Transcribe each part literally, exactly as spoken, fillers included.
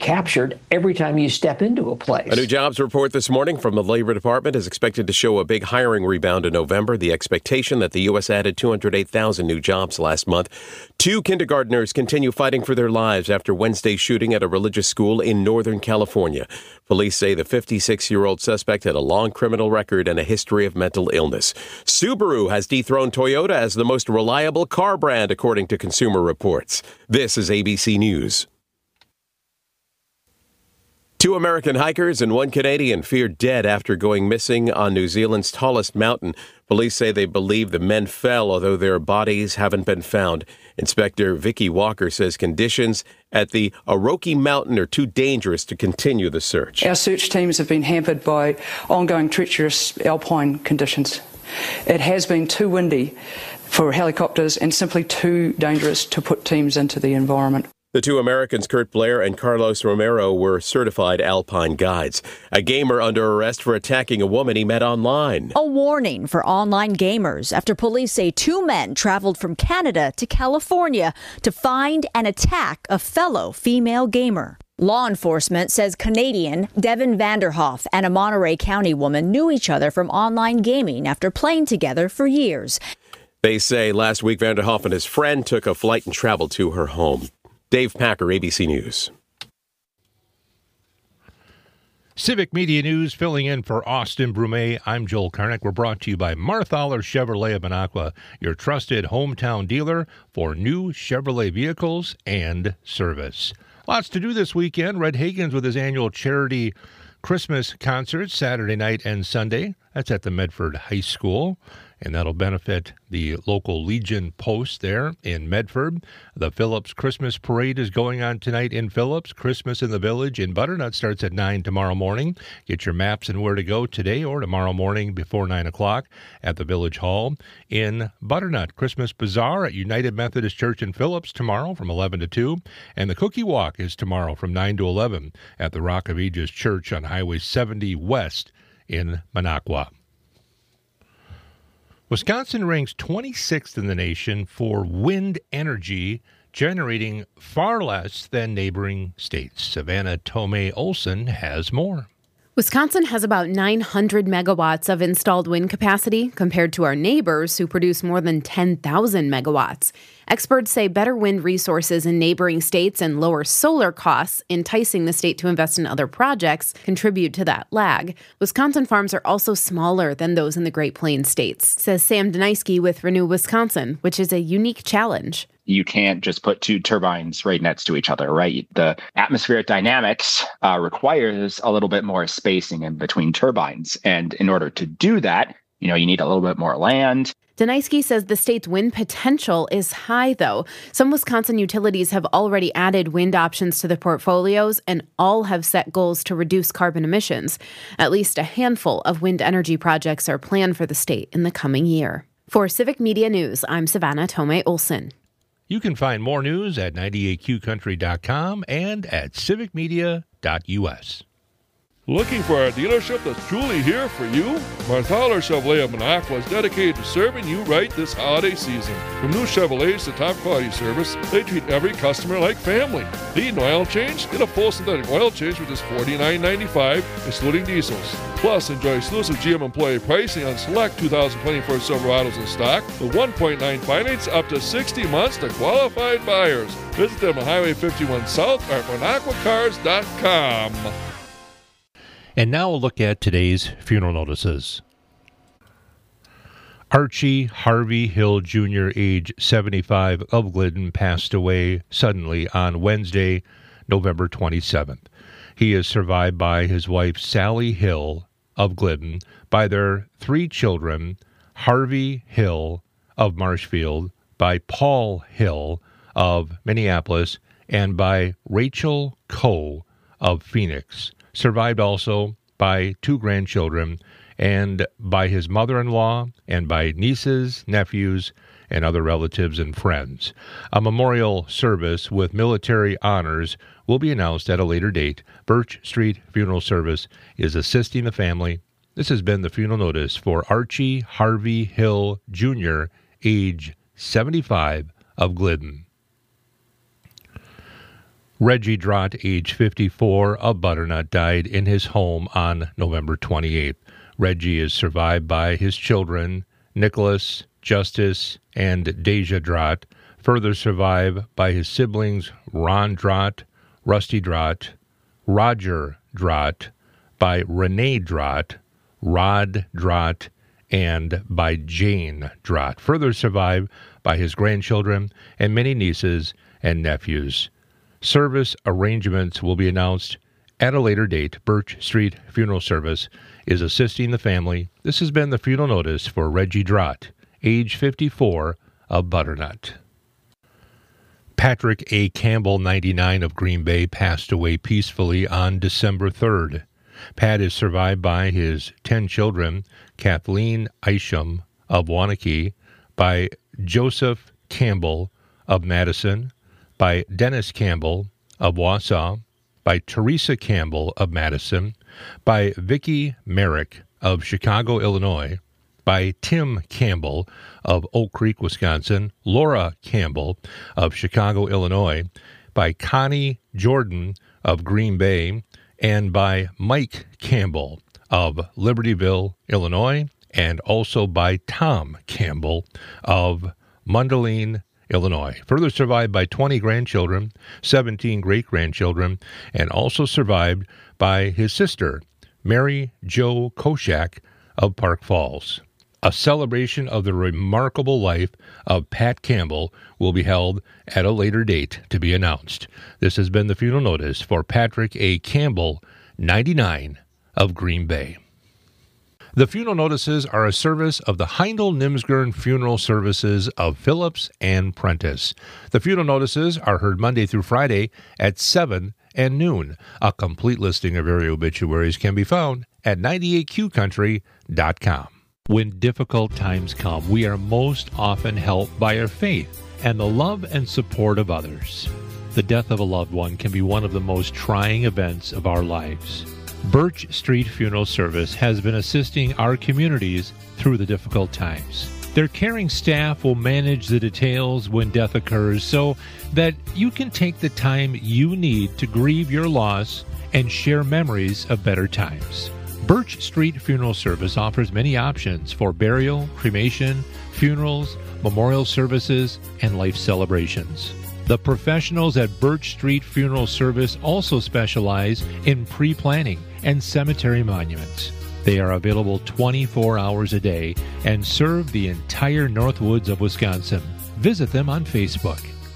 captured every time you step into a place. A new jobs report this morning from the Labor Department is expected to show a big hiring rebound in November. The expectation that the U S added two hundred eight thousand new jobs last month. Two kindergartners continue fighting for their lives after Wednesday's shooting at a religious school in Northern California. Police say the fifty-six-year-old suspect had a long criminal record and a history of mental illness. Subaru has dethroned Toyota as the most reliable car brand, according to Consumer Reports. This is A B C News. Two American hikers and one Canadian feared dead after going missing on New Zealand's tallest mountain. Police say they believe the men fell, although their bodies haven't been found. Inspector Vicky Walker says conditions at the Oroki Mountain are too dangerous to continue the search. Our search teams have been hampered by ongoing treacherous alpine conditions. It has been too windy for helicopters and simply too dangerous to put teams into the environment. The two Americans, Kurt Blair and Carlos Romero, were certified alpine guides. A gamer under arrest for attacking a woman he met online. A warning for online gamers after police say two men traveled from Canada to California to find and attack a fellow female gamer. Law enforcement says Canadian Devin Vanderhoff and a Monterey County woman knew each other from online gaming after playing together for years. They say last week Vanderhoff and his friend took a flight and traveled to her home. Dave Packer, A B C News. Civic Media News, filling in for Austin Brumet. I'm Joel Karnick. We're brought to you by Marthaler Chevrolet of Minocqua, your trusted hometown dealer for new Chevrolet vehicles and service. Lots to do this weekend. Red Hagens with his annual charity Christmas concert Saturday night and Sunday. That's at the Medford High School, and that'll benefit the local Legion post there in Medford. The Phillips Christmas Parade is going on tonight in Phillips. Christmas in the Village in Butternut starts at nine tomorrow morning. Get your maps and where to go today or tomorrow morning before nine o'clock at the Village Hall in Butternut. Christmas Bazaar at United Methodist Church in Phillips tomorrow from eleven to two. And the Cookie Walk is tomorrow from nine to eleven at the Rock of Ages Church on Highway seventy West in Minocqua. Wisconsin ranks twenty-sixth in the nation for wind energy, generating far less than neighboring states. Savannah Tomei Olson has more. Wisconsin has about nine hundred megawatts of installed wind capacity compared to our neighbors who produce more than ten thousand megawatts. Experts say better wind resources in neighboring states and lower solar costs, enticing the state to invest in other projects, contribute to that lag. Wisconsin farms are also smaller than those in the Great Plains states, says Sam Deniski with Renew Wisconsin, which is a unique challenge. You can't just put two turbines right next to each other, right? The atmospheric dynamics uh, requires a little bit more spacing in between turbines. And in order to do that, you know, you need a little bit more land. Deniski says the state's wind potential is high, though. Some Wisconsin utilities have already added wind options to their portfolios, and all have set goals to reduce carbon emissions. At least a handful of wind energy projects are planned for the state in the coming year. For Civic Media News, I'm Savannah Tomei Olson. You can find more news at ninety-eight Q country dot com and at civic media dot u s. Looking for a dealership that's truly here for you? Marthaler Chevrolet of Minocqua is dedicated to serving you right this holiday season. From new Chevrolets to top quality service, they treat every customer like family. Need an oil change? Get a full synthetic oil change for just forty-nine ninety-five, excluding diesels. Plus, enjoy exclusive G M employee pricing on select two thousand twenty-four Silverados in stock with one point nine finance up to sixty months to qualified buyers. Visit them on Highway fifty-one South or at minocqua cars dot com. And now we'll look at today's funeral notices. Archie Harvey Hill Junior, age seventy-five, of Glidden, passed away suddenly on Wednesday, November twenty-seventh. He is survived by his wife, Sally Hill, of Glidden, by their three children, Harvey Hill of Marshfield, by Paul Hill of Minneapolis, and by Rachel Coe of Phoenix. Survived also by two grandchildren and by his mother-in-law and by nieces, nephews, and other relatives and friends. A memorial service with military honors will be announced at a later date. Birch Street Funeral Service is assisting the family. This has been the funeral notice for Archie Harvey Hill Junior, age seventy-five, of Glidden. Reggie Drott, age fifty-four, of Butternut, died in his home on November twenty-eighth. Reggie is survived by his children, Nicholas, Justice, and Deja Drott, further survived by his siblings Ron Drott, Rusty Drott, Roger Drott, by Renee Drott, Rod Drott, and by Jane Drott, further survived by his grandchildren and many nieces and nephews. Service arrangements will be announced at a later date. Birch Street Funeral Service is assisting the family. This has been the funeral notice for Reggie Drott, age fifty-four, of Butternut. Patrick A. Campbell, ninety-nine, of Green Bay, passed away peacefully on December third. Pat is survived by his ten children, Kathleen Isham of Waunakee, by Joseph Campbell of Madison, by Dennis Campbell of Wausau, by Teresa Campbell of Madison, by Vicki Merrick of Chicago, Illinois, by Tim Campbell of Oak Creek, Wisconsin, Laura Campbell of Chicago, Illinois, by Connie Jordan of Green Bay, and by Mike Campbell of Libertyville, Illinois, and also by Tom Campbell of Mundelein, Illinois. Further survived by twenty grandchildren, seventeen great-grandchildren, and also survived by his sister, Mary Jo Koshak of Park Falls. A celebration of the remarkable life of Pat Campbell will be held at a later date to be announced. This has been the funeral notice for Patrick A. Campbell, ninety-nine, of Green Bay. The funeral notices are a service of the Heindel Nimsgern Funeral Services of Phillips and Prentice. The funeral notices are heard Monday through Friday at seven and noon. A complete listing of area obituaries can be found at ninety-eight Q country dot com. When difficult times come, we are most often helped by our faith and the love and support of others. The death of a loved one can be one of the most trying events of our lives. Birch Street Funeral Service has been assisting our communities through the difficult times. Their caring staff will manage the details when death occurs so that you can take the time you need to grieve your loss and share memories of better times. Birch Street Funeral Service offers many options for burial, cremation, funerals, memorial services, and life celebrations. The professionals at Birch Street Funeral Service also specialize in pre-planning and cemetery monuments. They are available twenty-four hours a day and serve the entire Northwoods of Wisconsin. Visit them on Facebook.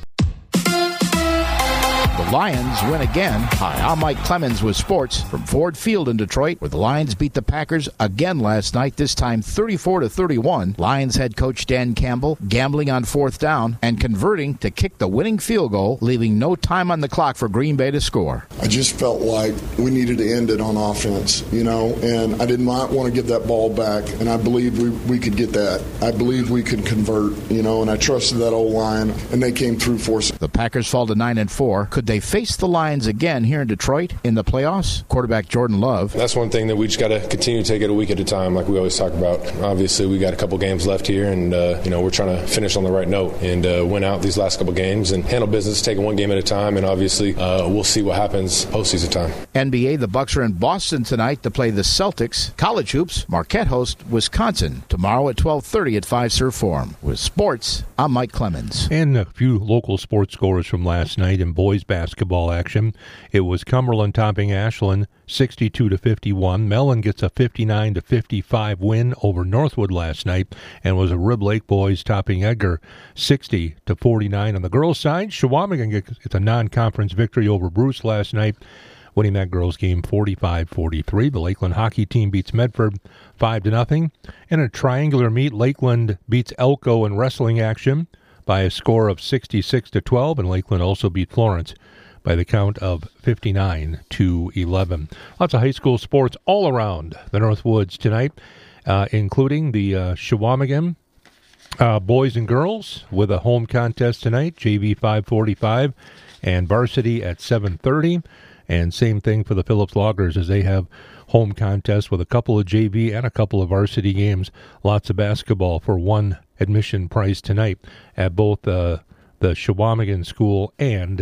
The Lions win again. Hi, I'm Mike Clemens with sports from Ford Field in Detroit, where the Lions beat the Packers again last night, this time thirty-four to thirty-one. Lions head coach Dan Campbell gambling on fourth down and converting to kick the winning field goal, leaving no time on the clock for Green Bay to score. I just felt like we needed to end it on offense, you know, and I did not want to give that ball back, and I believed we, we could get that. I believed we could convert, you know, and I trusted that old line, and they came through for us. The Packers fall to nine and four. Could they face the Lions again here in Detroit in the playoffs? Quarterback Jordan Love. That's one thing that we just got to continue to take it a week at a time, like we always talk about. Obviously, we got a couple games left here, and uh, you know we're trying to finish on the right note and uh, win out these last couple games and handle business, taking one game at a time. And obviously, uh, we'll see what happens postseason time. N B A, the Bucks are in Boston tonight to play the Celtics. College hoops, Marquette host Wisconsin tomorrow at twelve thirty at Fiserv Forum. With sports, I'm Mike Clemens. And a few local sports scores from last night in boys basketball action. It was Cumberland topping Ashland sixty-two to fifty-one. Mellon gets a fifty-nine to fifty-five win over Northwood last night, and was a Rib Lake boys topping Edgar sixty to forty-nine. On the girls' side, Shawamigan gets a non-conference victory over Bruce last night, winning that girls' game forty-five forty-three. The Lakeland hockey team beats Medford five to nothing. In a triangular meet, Lakeland beats Elko in wrestling action by a score of sixty-six to twelve, and Lakeland also beat Florence by the count of fifty-nine to eleven. Lots of high school sports all around the Northwoods tonight, uh, including the uh, Shawamigan uh, boys and girls with a home contest tonight, J V five forty-five, and varsity at seven thirty. And same thing for the Phillips Loggers as they have home contests with a couple of J V and a couple of varsity games. Lots of basketball for one admission price tonight at both uh, the Shawamigan School and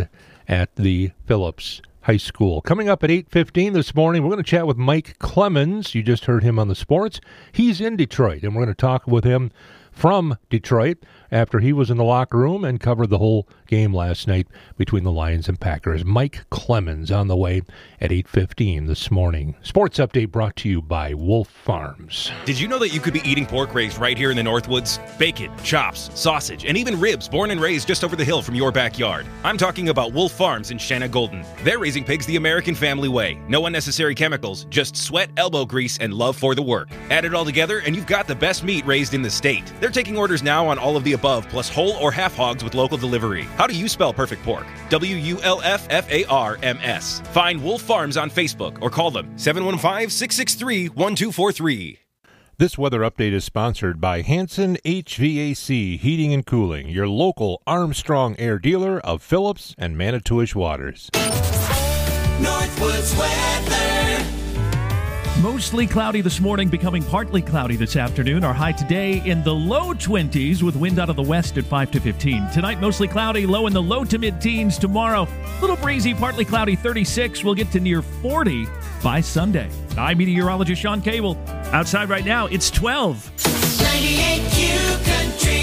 at the Phillips High School. Coming up at eight fifteen this morning, we're going to chat with Mike Clemens. You just heard him on the sports. He's in Detroit, and we're going to talk with him from Detroit after he was in the locker room and covered the whole game last night between the Lions and Packers. Mike Clemens on the way at eight fifteen this morning. Sports Update brought to you by Wolf Farms. Did you know that you could be eating pork raised right here in the Northwoods? Bacon, chops, sausage, and even ribs born and raised just over the hill from your backyard. I'm talking about Wolf Farms in Shanna Golden. They're raising pigs the American family way. No unnecessary chemicals, just sweat, elbow grease, and love for the work. Add it all together and you've got the best meat raised in the state. They're taking orders now on all of the above, plus whole or half hogs with local delivery. How do you spell perfect pork? W U L F F A R M S. Find Wolf Farms on Facebook or call them seven one five, six six three, one two four three. This weather update is sponsored by Hanson H V A C Heating and Cooling, your local Armstrong Air dealer of Phillips and Manitowish Waters. Northwoods weather. Mostly cloudy this morning, becoming partly cloudy this afternoon. Our high today in the low twenties with wind out of the west at five to fifteen. Tonight, mostly cloudy, low in the low to mid-teens. Tomorrow, a little breezy, partly cloudy, thirty-six. We'll get to near forty by Sunday. I'm meteorologist Sean Cable. Outside right now, it's twelve. ninety-eight Q Country.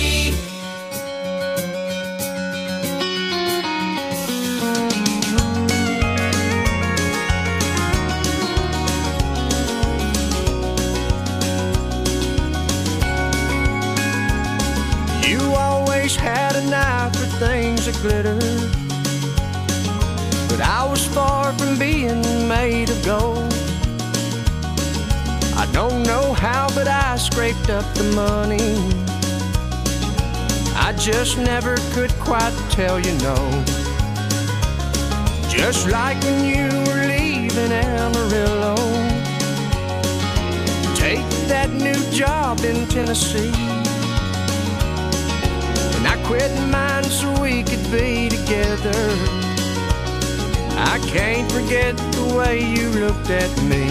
Had an eye for things that glitter, but I was far from being made of gold. I don't know how, but I scraped up the money. I just never could quite tell you no. Just like when you were leaving Amarillo, take that new job in Tennessee. I quit mine so we could be together. I can't forget the way you looked at me.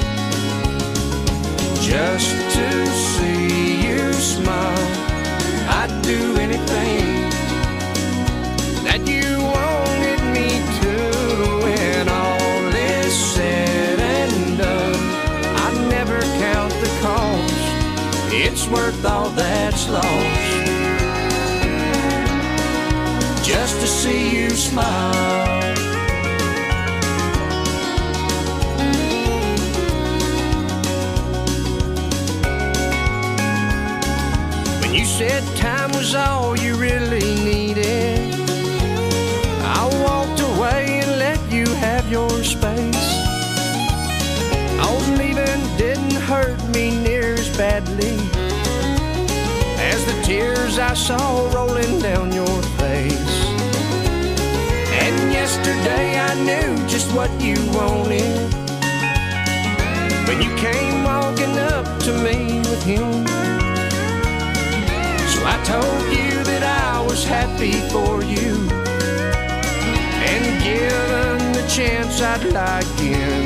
Just to see you smile, I'd do anything that you wanted me to. When all is said and done, I never count the cost. It's worth all that's lost. Just to see you smile. When you said time was all you really needed, I walked away and let you have your space. I leaving didn't hurt me near as badly as the tears I saw rolling down your face. And yesterday I knew just what you wanted when you came walking up to me with him. So I told you that I was happy for you, and given the chance I'd lie again,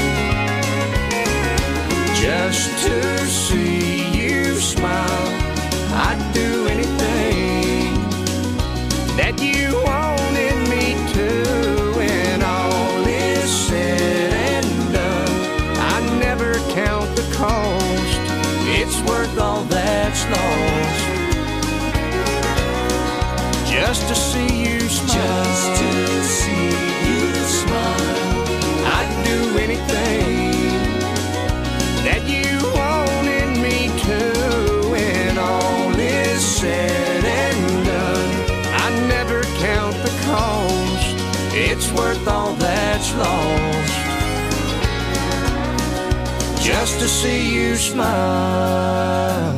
just to see you smile. I'd do anything that you wanted me to. When all is said and done, I never count the cost. It's worth all that's lost. Just to see you smile. Just to see you smile. I'd do anything that you wanted me to. When all is said and done, I never count the cost. It's worth all that's lost. Just to see you smile.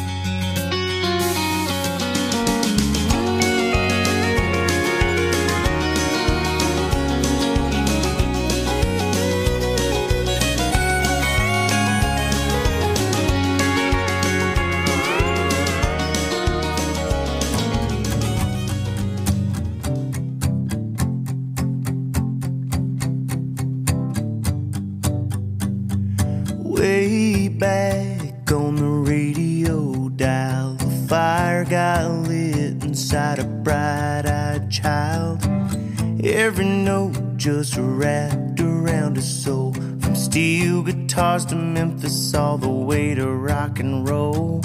Way back on the radio dial, the fire got lit inside a bright-eyed child. Every note just wrapped around his soul. From steel guitars to Memphis, all the way to rock and roll.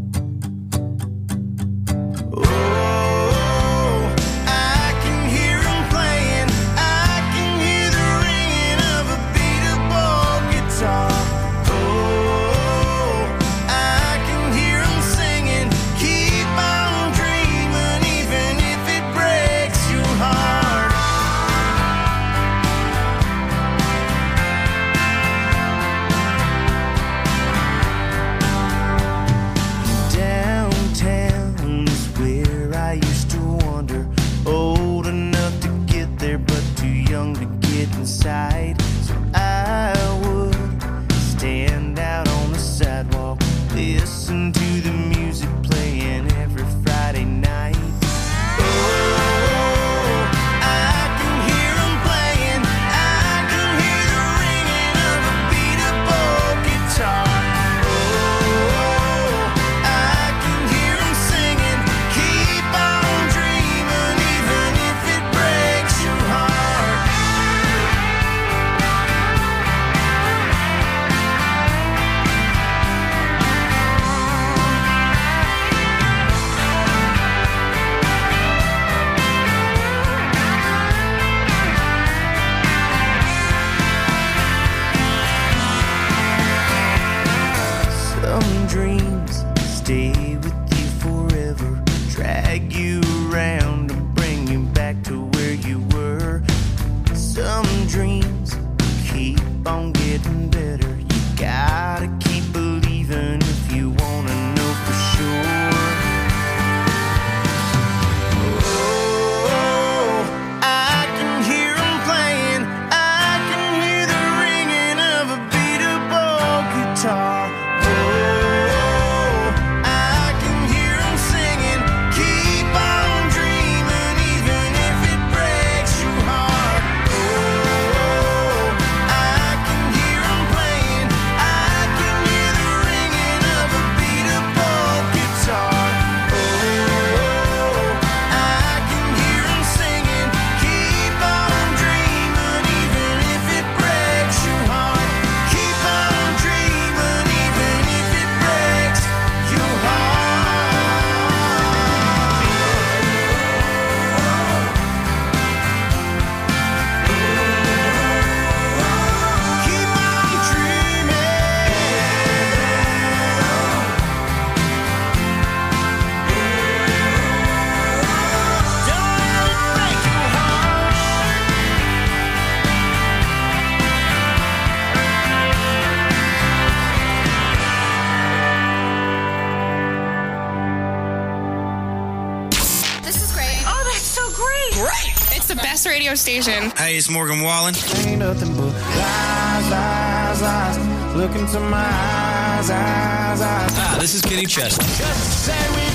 Radio station. Hey, it's Morgan Wallen. Ain't nothing but lies, lies, lies. Look into my eyes, eyes, eyes. Ah, this is Kenny Chesney. Just to say we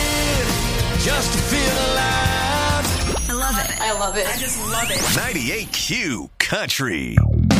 did, just to feel alive. I love it. I love it. I just love it. ninety-eight Q Country.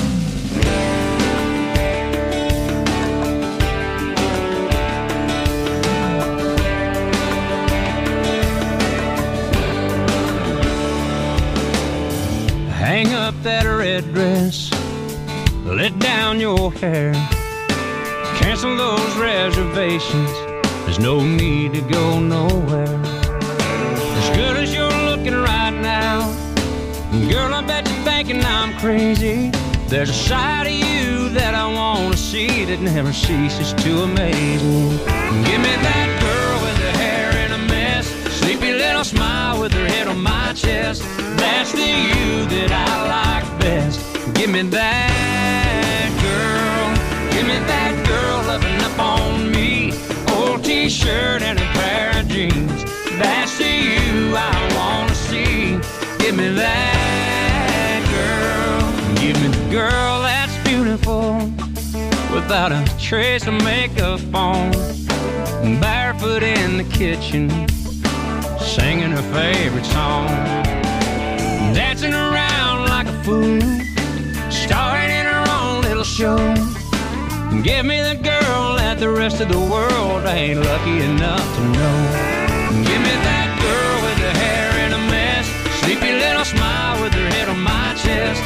Hang up that red dress, let down your hair, cancel those reservations, there's no need to go nowhere. As good as you're looking right now, girl, I bet you're thinking I'm crazy. There's a side of you that I want to see that never ceases to amaze me. Give me that girl with her hair in a mess, sleepy little smile with her head on my chest. That's the you that I like best. Give me that girl. Give me that girl loving up on me. Old t-shirt and a pair of jeans. That's the you I want to see. Give me that girl. Give me the girl that's beautiful, without a trace of makeup on, barefoot in the kitchen, singing her favorite song, dancing around like a fool, starring in her own little show. Give me the girl that the rest of the world ain't lucky enough to know. Give me that girl with her hair in a mess, sleepy little smile with her head on my chest.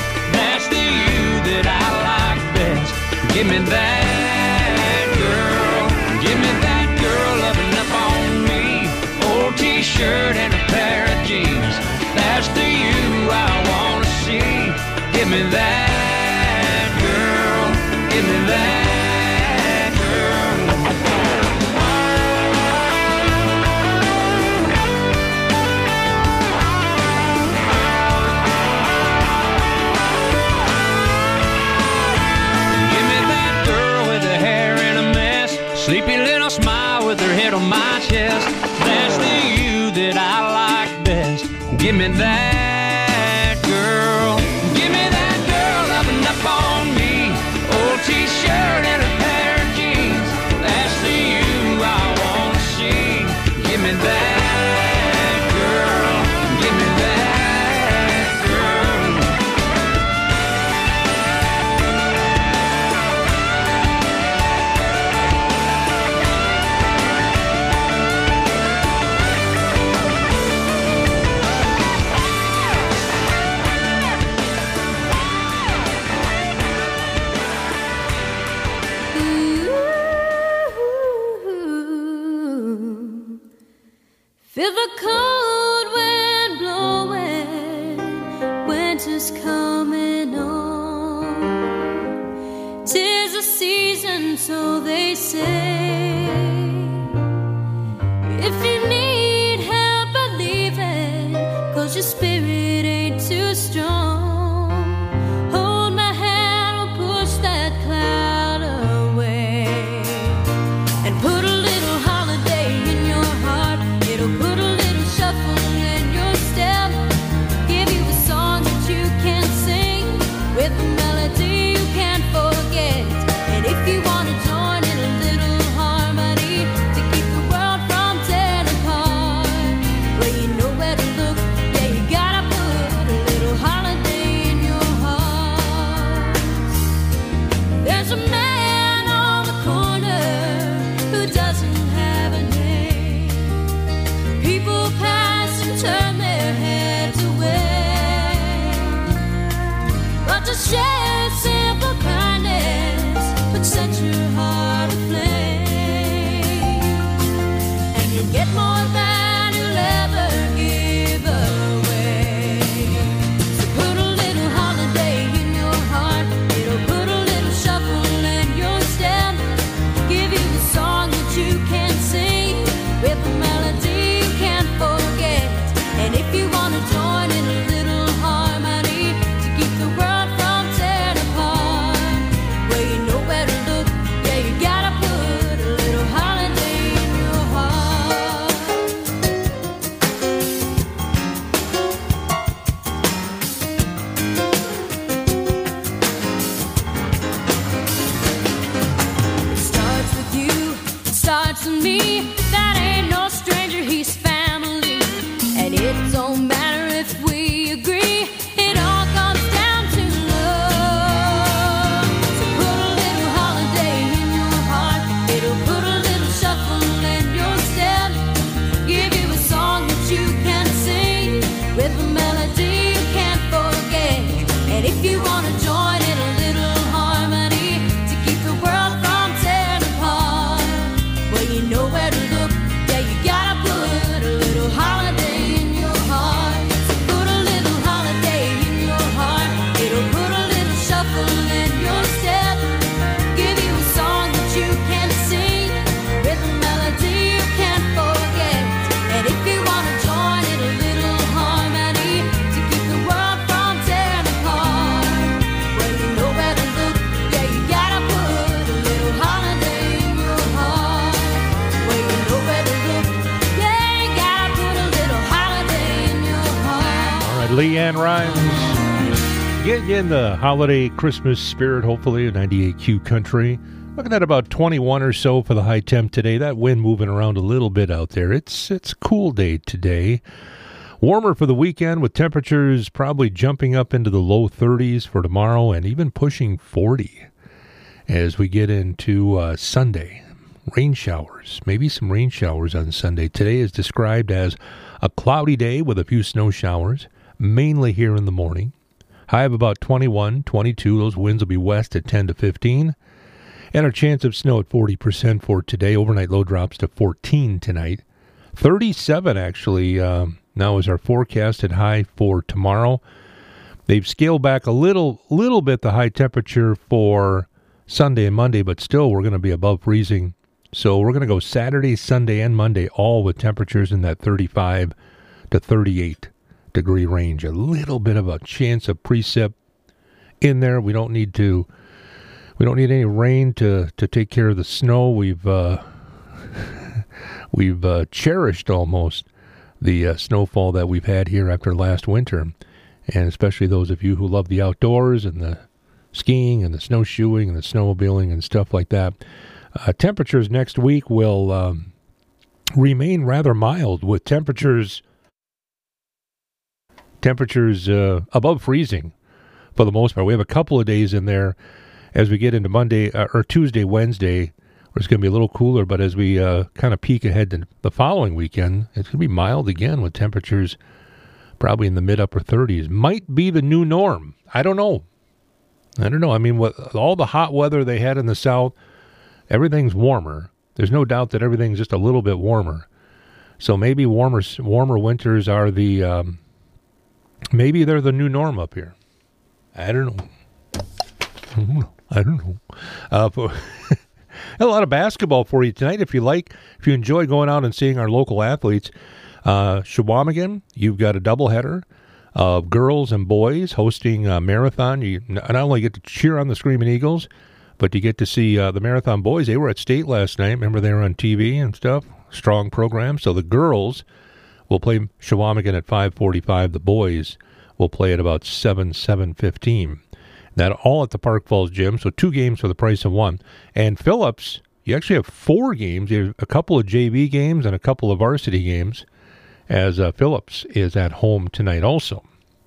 Give me that girl. Give me that girl loving up on me. Old t-shirt and a pair of jeans. That's the you I want to see. Give me that girl. Give me that girl. Give me that girl with her hair in a mess. Sleepy little smile with her head on my chest. That's the you that I like best. Give me that girl. Give me that girl loving up on me. Old t-shirt and a pair of jeans. That's the you I want to see. Give me that girl. Give me that girl. Feel the cold wind blowing, winter's coming on. 'Tis a season, so they say. If you need help believing, 'cause your spirit ain't too strong, hold my hand, we'll push that cloud away. And put a little holiday in your heart. It'll put a little shuffle in your step. Give you a song that you can sing with a melody you can't forget. And if you want to join in a little harmony to keep the world from tearing apart, well, you know where to look. Yeah, you gotta put a little holiday in your heart. There's a man on the corner who doesn't have a name. People pass and turn their heads away, but to share simple kindness would set your heart aflame, and you'll get more than you'll ever give away. So put a little holiday in your heart. It'll put a little shuffle in your step. Give you a song that you can sing with a melody you can't forget. And if you want to join in a little harmony to keep the world from tearing apart, well, you know where to look. Yeah, you gotta put a little holiday in your heart. It starts with you, it starts with me. That ain't no stranger, he's family. And it don't matter if we agree, it all comes down to love. So put a little holiday in your heart. It'll put a little shuffle in your step. Give you a song that you can sing with a melody you can't forget. And if you want to join in a little harmony to keep the world from tearing apart, well, you know where to look. Yeah, you gotta put a little holiday in your heart. So put a little holiday in your heart. It'll put a little shuffle in your step. Give you a song that you can sing with a melody you can't forget. And if you want to join in a little harmony to keep the world from tearing apart, well, you know where to look. Yeah, you gotta put a little holiday in your heart. Well, you know where to look. Yeah, you gotta put a little holiday in your heart. All right, Leanne Rhymes. Get you in the holiday Christmas spirit, hopefully, at ninety-eight Q Country. Looking at about twenty-one or so for the high temp today. That wind moving around a little bit out there. It's it's a cool day today. Warmer for the weekend with temperatures probably jumping up into the low thirties for tomorrow and even pushing forty as we get into uh, Sunday. Rain showers, maybe some rain showers on Sunday. Today is described as a cloudy day with a few snow showers, mainly here in the morning. High of about twenty-one, twenty-two. Those winds will be west at ten to fifteen. And our chance of snow at forty percent for today. Overnight low drops to fourteen tonight. thirty-seven actually um, now is our forecasted high for tomorrow. They've scaled back a little little bit the high temperature for Sunday and Monday, but still we're going to be above freezing. So we're going to go Saturday, Sunday, and Monday, all with temperatures in that thirty-five to thirty-eight degree range. A little bit of a chance of precip in there. We don't need to. We don't need any rain to, to take care of the snow. We've uh, we've uh, cherished almost the uh, snowfall that we've had here after last winter, and especially those of you who love the outdoors and the skiing and the snowshoeing and the snowmobiling and stuff like that. Uh, temperatures next week will um, remain rather mild, with temperatures temperatures uh, above freezing for the most part. We have a couple of days in there as we get into Monday uh, or Tuesday, Wednesday, where it's going to be a little cooler. But as we uh, kind of peek ahead to the following weekend, it's going to be mild again with temperatures probably in the mid-upper thirties. Might be the new norm. I don't know. I don't know. I mean, with all the hot weather they had in the south, everything's warmer. There's no doubt that everything's just a little bit warmer. So maybe warmer warmer winters are the, um, maybe they're the new norm up here. I don't know. I don't know. I don't know. Uh, for a lot of basketball for you tonight. If you like, if you enjoy going out and seeing our local athletes, uh, Shawamigan, you've got a doubleheader of girls and boys hosting a marathon. You not only get to cheer on the Screaming Eagles, but you get to see uh, the marathon boys. They were at state last night. Remember, they were on T V and stuff. Strong program. So the girls will play Shawamigan at five forty-five. The boys will play at about seven, seven fifteen. That all at the Park Falls Gym. So two games for the price of one. And Phillips, you actually have four games. You have a couple of J V games and a couple of varsity games, as uh, Phillips is at home tonight also.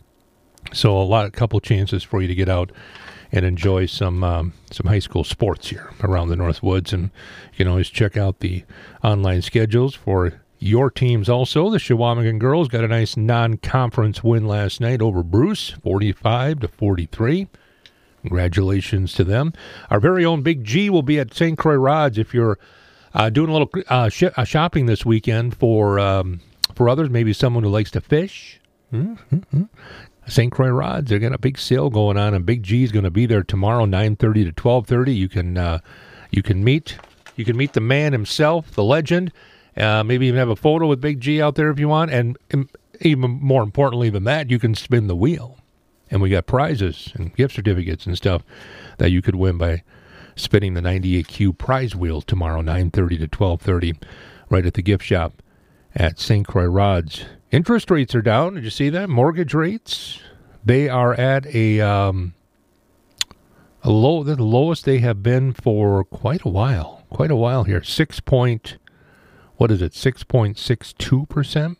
So a lot, a couple chances for you to get out and enjoy some um, some high school sports here around the Northwoods. And you can always check out the online schedules for your teams also. The Shawamigan girls got a nice non-conference win last night over Bruce, forty-five to forty-three. Congratulations to them. Our very own Big G will be at Saint Croix Rods. If you're uh, doing a little uh, sh- uh, shopping this weekend for um, for others, maybe someone who likes to fish, mm-hmm. Saint Croix Rods, they're got a big sale going on, and Big G is going to be there tomorrow, nine thirty to twelve thirty. You can uh, you can meet you can meet the man himself, the legend. Uh, maybe even have a photo with Big G out there if you want, and um, even more importantly than that, you can spin the wheel. And we got prizes and gift certificates and stuff that you could win by spinning the ninety-eight Q prize wheel tomorrow, nine thirty to twelve thirty, right at the gift shop at Saint Croix Rods. Interest rates are down. Did you see that? Mortgage rates, they are at a um, a low, the lowest they have been for quite a while. Quite a while here. Six point, what is it? Six point six two percent.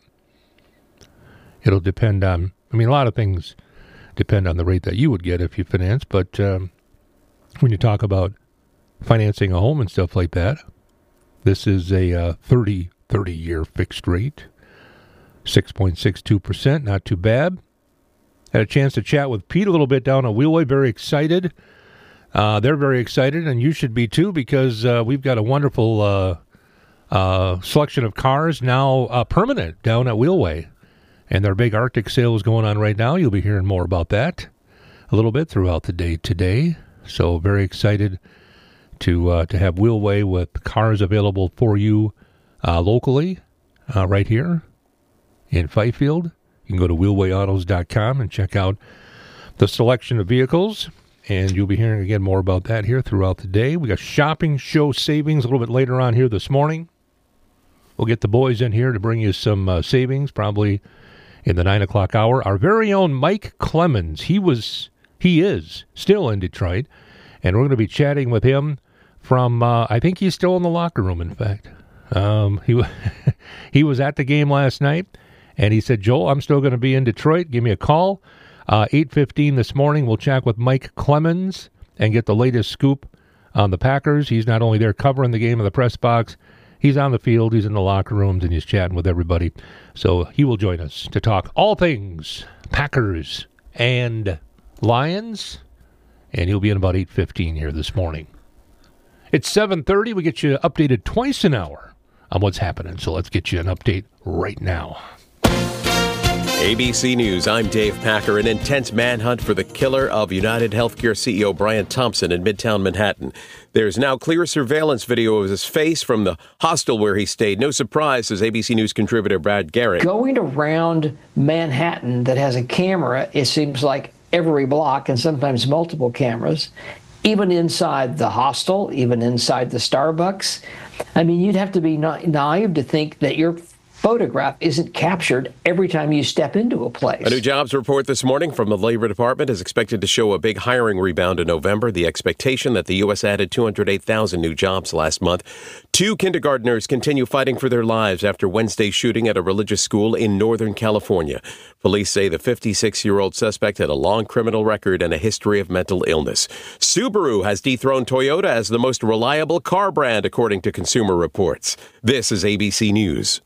It'll depend on. I mean, a lot of things depend on the rate that you would get if you finance, but um, when you talk about financing a home and stuff like that, this is a uh, thirty, thirty-year fixed rate, six point six two percent, not too bad. Had a chance to chat with Pete a little bit down at Wheelway, very excited. Uh, they're very excited, and you should be too, because uh, we've got a wonderful uh, uh, selection of cars now uh, permanent down at Wheelway. And their big Arctic sale is going on right now. You'll be hearing more about that a little bit throughout the day today. So very excited to uh, to have Wheelway with cars available for you uh, locally uh, right here in Fifield. You can go to wheelway autos dot com and check out the selection of vehicles. And you'll be hearing again more about that here throughout the day. We got shopping show savings a little bit later on here this morning. We'll get the boys in here to bring you some uh, savings, probably in the nine o'clock hour. Our very own Mike Clemens, he was, he is still in Detroit, and we're going to be chatting with him from, uh, I think he's still in the locker room, in fact. Um, he, he was at the game last night, and he said, Joel, I'm still going to be in Detroit. Give me a call. Uh, eight fifteen this morning, we'll chat with Mike Clemens and get the latest scoop on the Packers. He's not only there covering the game in the press box, he's on the field, he's in the locker rooms, and he's chatting with everybody. So he will join us to talk all things Packers and Lions, and he'll be in about eight fifteen here this morning. It's seven thirty. We get you updated twice an hour on what's happening. So let's get you an update right now. A B C News, I'm Dave Packer. An intense manhunt for the killer of United Healthcare C E O Brian Thompson in Midtown Manhattan. There's now clear surveillance video of his face from the hostel where he stayed. No surprise, says A B C News contributor Brad Garrett. Going around Manhattan that has a camera, it seems like every block and sometimes multiple cameras, even inside the hostel, even inside the Starbucks. I mean, you'd have to be na- naive to think that your photograph isn't captured every time you step into a place. A new jobs report this morning from the Labor Department is expected to show a big hiring rebound in November. The expectation that the U S added two hundred eight thousand new jobs last month. Two kindergartners continue fighting for their lives after Wednesday's shooting at a religious school in Northern California. Police say the fifty-six-year-old suspect had a long criminal record and a history of mental illness. Subaru has dethroned Toyota as the most reliable car brand, according to Consumer Reports. This is A B C News.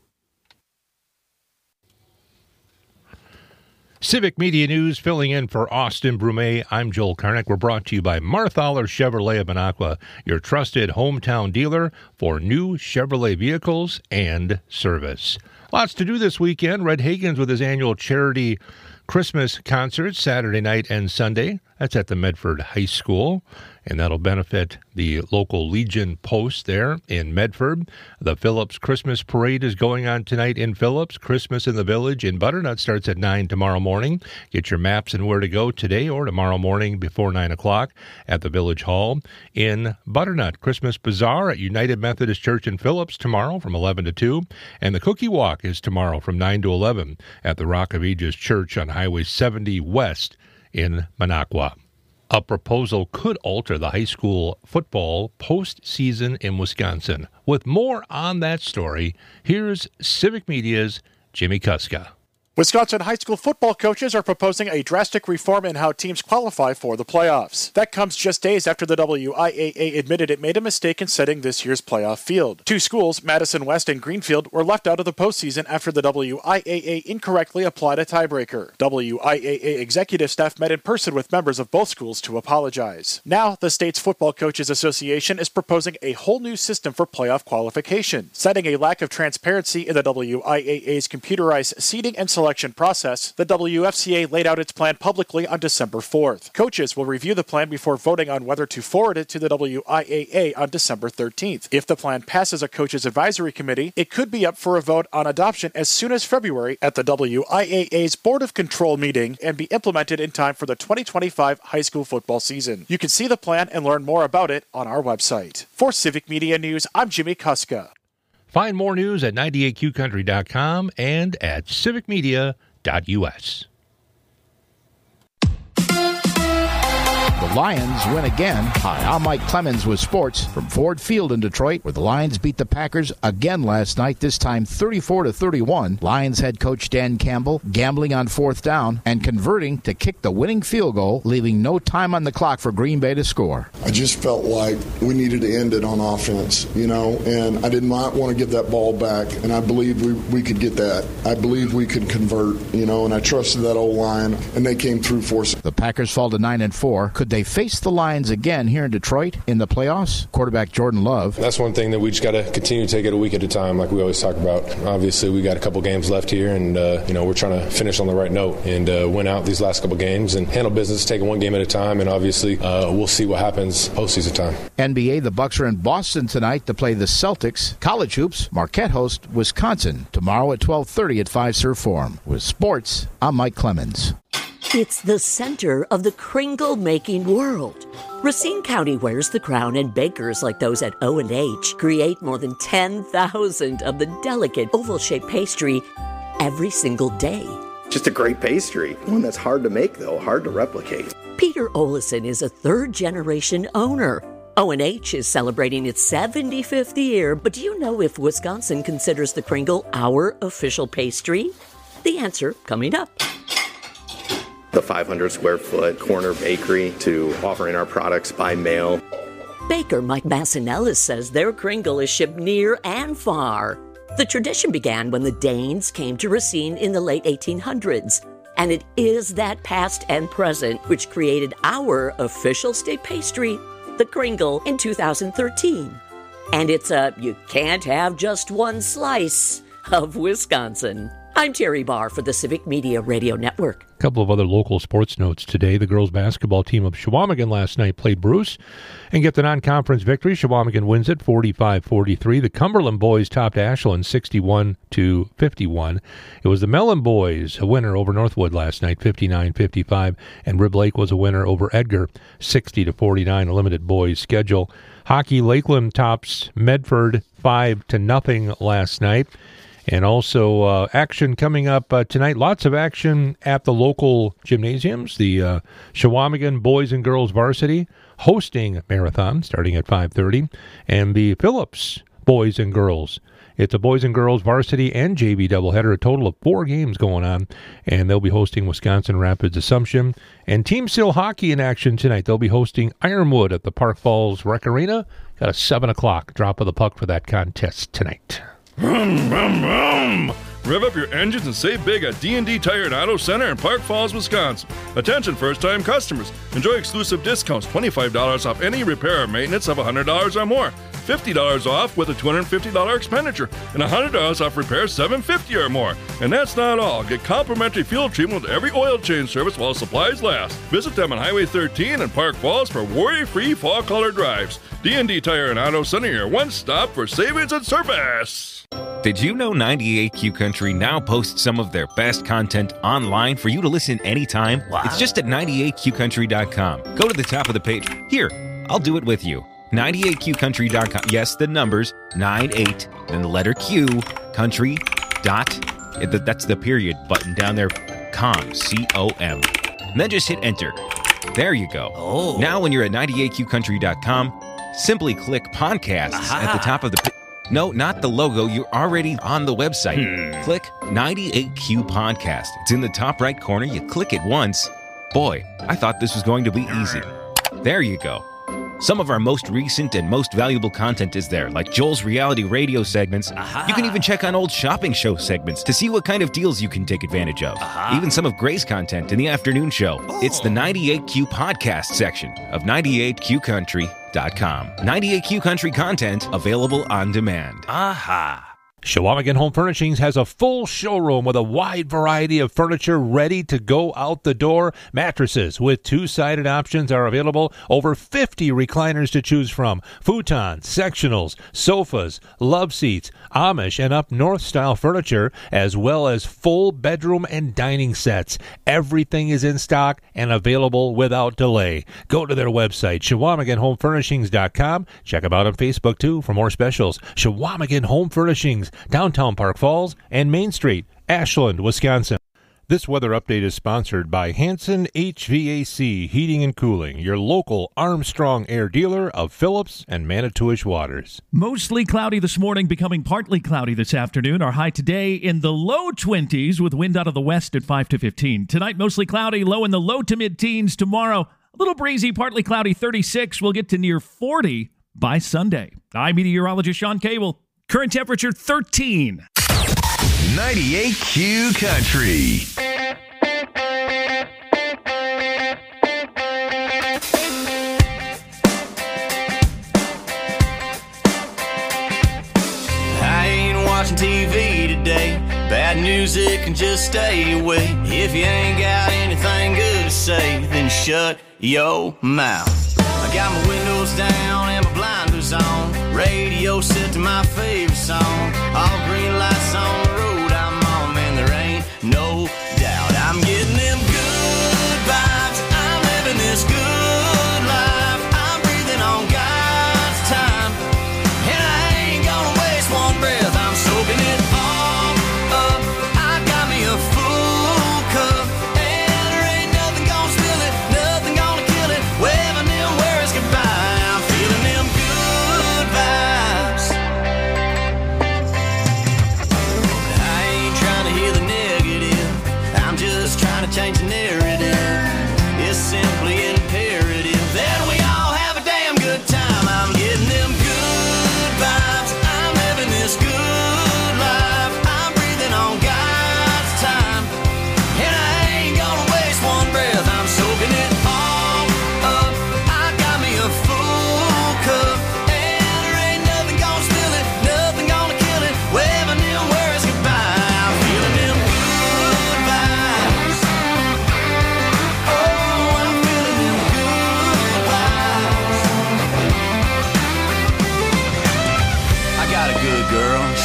Civic Media News, filling in for Austin Brumet. I'm Joel Karnick. We're brought to you by Marthaler Chevrolet of Minocqua, your trusted hometown dealer for new Chevrolet vehicles and service. Lots to do this weekend. Red Hagen's with his annual charity Christmas concert Saturday night and Sunday. That's at the Medford High School, and that'll benefit the local Legion post there in Medford. The Phillips Christmas Parade is going on tonight in Phillips. Christmas in the Village in Butternut starts at nine tomorrow morning. Get your maps and where to go today or tomorrow morning before nine o'clock at the Village Hall in Butternut. Christmas Bazaar at United Methodist Church in Phillips tomorrow from eleven to two. And the Cookie Walk is tomorrow from nine to eleven at the Rock of Ages Church on Highway seventy West in Minocqua. A proposal could alter the high school football postseason in Wisconsin. With more on that story, here's Civic Media's Jimmy Kuska. Wisconsin high school football coaches are proposing a drastic reform in how teams qualify for the playoffs. That comes just days after the W I A A admitted it made a mistake in setting this year's playoff field. Two schools, Madison West and Greenfield, were left out of the postseason after the W I A A incorrectly applied a tiebreaker. W I A A executive staff met in person with members of both schools to apologize. Now, the state's Football Coaches Association is proposing a whole new system for playoff qualification, citing a lack of transparency in the W I A A's computerized seeding and selection process. The W F C A laid out its plan publicly on December fourth. Coaches will review the plan before voting on whether to forward it to the W I A A on December thirteenth. If the plan passes a coaches advisory committee, it could be up for a vote on adoption as soon as February at the W I A A's Board of Control meeting and be implemented in time for the twenty twenty-five high school football season. You can see the plan and learn more about it on our website. For Civic Media News, I'm Jimmy Kuska. Find more news at ninety-eight Q country dot com and at civic media dot U S. The Lions win again. Hi, I'm Mike Clemens with sports from Ford Field in Detroit, where the Lions beat the Packers again last night, this time thirty-four to thirty-one. Lions head coach Dan Campbell gambling on fourth down and converting to kick the winning field goal, leaving no time on the clock for Green Bay to score. I just felt like we needed to end it on offense, you know, and I did not want to give that ball back, and I believed we, we could get that. I believed we could convert, you know, and I trusted that old line, and they came through for us. The Packers fall to nine and four. Could they face the Lions again here in Detroit in the playoffs? Quarterback Jordan Love. That's one thing that we just got to continue to take it a week at a time, like we always talk about. Obviously, we got a couple games left here, and uh, you know we're trying to finish on the right note and uh, win out these last couple games and handle business, take it one game at a time, and obviously uh, we'll see what happens postseason time. N B A, the Bucks are in Boston tonight to play the Celtics. College hoops, Marquette host Wisconsin tomorrow at twelve thirty at Fiserv Forum. With sports, I'm Mike Clemens. It's the center of the kringle-making world. Racine County wears the crown, and bakers like those at O and H create more than ten thousand of the delicate oval-shaped pastry every single day. Just a great pastry. One that's hard to make, though, hard to replicate. Peter Olison is a third-generation owner. O and H is celebrating its seventy-fifth year, but do you know if Wisconsin considers the kringle our official pastry? The answer coming up. The five hundred square foot corner bakery to offering our products by mail. Baker Mike Massinellis says their kringle is shipped near and far. The tradition began when the Danes came to Racine in the late eighteen hundreds, and it is that past and present which created our official state pastry, the Kringle, in two thousand thirteen. And it's a you can't have just one slice of Wisconsin. I'm Terry Barr for the Civic Media Radio Network. A couple of other local sports notes today. The girls basketball team of Shawamigan last night played Bruce and get the non-conference victory. Shawamigan wins it forty-five forty-three. The Cumberland boys topped Ashland sixty-one to fifty-one. It was the Mellon boys, a winner over Northwood last night, fifty-nine fifty-five. And Rib Lake was a winner over Edgar, sixty to forty-nine, a limited boys schedule. Hockey, Lakeland tops Medford five to nothing last night. And also uh, action coming up uh, tonight. Lots of action at the local gymnasiums. The uh, Shawamigan boys and girls varsity hosting marathon starting at five thirty. And the Phillips boys and girls. It's a boys and girls varsity and J V doubleheader. A total of four games going on. And they'll be hosting Wisconsin Rapids Assumption. And Team Seal hockey in action tonight. They'll be hosting Ironwood at the Park Falls Rec Arena. Got a seven o'clock drop of the puck for that contest tonight. Vroom, vroom, vroom. Rev up your engines and save big at D and D Tire and Auto Center in Park Falls, Wisconsin. Attention first-time customers. Enjoy exclusive discounts, twenty-five dollars off any repair or maintenance of one hundred dollars or more, fifty dollars off with a two hundred fifty dollars expenditure, and one hundred dollars off repairs seven hundred fifty dollars or more. And that's not all. Get complimentary fuel treatment with every oil change service while supplies last. Visit them on Highway thirteen in Park Falls for worry-free fall color drives. D and D Tire and Auto Center, your one-stop for savings and service. Did you know ninety-eight Q Country now posts some of their best content online for you to listen anytime? Wow. It's just at ninety-eight q country dot com. Go to the top of the page. Here, I'll do it with you. ninety-eight q country dot com. Yes, the numbers, ninety-eight, then the letter Q, country, dot, that's the period button down there, com, C O M. And then just hit enter. There you go. Oh. Now when you're at ninety-eight q country dot com, simply click podcasts Aha. at the top of the page. No, not the logo. You're already on the website. Hmm. Click ninety-eight Q Podcast. It's in the top right corner. You click it once. Boy, I thought this was going to be easy. There you go. Some of our most recent and most valuable content is there, like Joel's reality radio segments. Aha. You can even check on old shopping show segments to see what kind of deals you can take advantage of. Aha. Even some of Gray's content in the afternoon show. Oh. It's the ninety-eight Q Podcast section of ninety-eight q country dot com. ninety-eight Q Country content available on demand. Aha. Shawamigan Home Furnishings has a full showroom with a wide variety of furniture ready to go out the door. Mattresses with two-sided options are available. Over fifty recliners to choose from. Futons, sectionals, sofas, love seats, Amish and up north style furniture, as well as full bedroom and dining sets. Everything is in stock and available without delay. Go to their website, Shawamigan Home Furnishings dot com. Check them out on Facebook, too, for more specials. Shawamigan Home Furnishings, downtown Park Falls and Main Street, Ashland, Wisconsin. This weather update is sponsored by Hanson H V A C Heating and Cooling, your local Armstrong Air dealer of Phillips and Manitowish waters. Mostly cloudy this morning, becoming partly cloudy this afternoon. Our high today in the low twenties with wind out of the west at five to fifteen. Tonight, mostly cloudy, low in the low to mid-teens. Tomorrow, a little breezy, partly cloudy, thirty-six. We'll get to near forty by Sunday. I'm meteorologist Sean Cable. Current temperature thirteen. ninety-eight Q Country. I ain't watching T V today. Bad news, it can just stay away. If you ain't got anything good to say, then shut your mouth. I got my windows down and my blinders on. Radio set to my favorite song. All green lights on the road I'm on. Man, there ain't no doubt I'm getting them good vibes. I'm living this good life. I'm breathing on God's time, and I ain't gonna waste one breath. I'm soaking it all up. I got me a full cup, and there ain't nothing gonna spill it, nothing gonna kill it. Waving them words goodbye. I'm feeling them good vibes.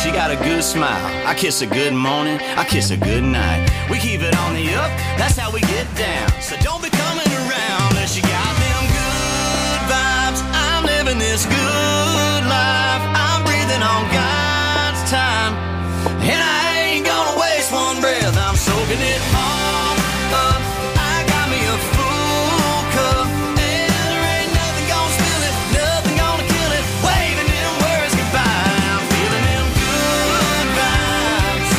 she got a good smile. I kiss her good morning, I kiss her good night. We keep it on the up, that's how we get down. So don't be coming around unless you got them good vibes. I'm living this good life. I'm breathing on God's time. And I ain't gonna waste one breath. I'm soaking it all up. I got me a full cup. And there ain't nothing gonna spill it, nothing gonna kill it. Waving them words goodbye. I'm feeling them good vibes.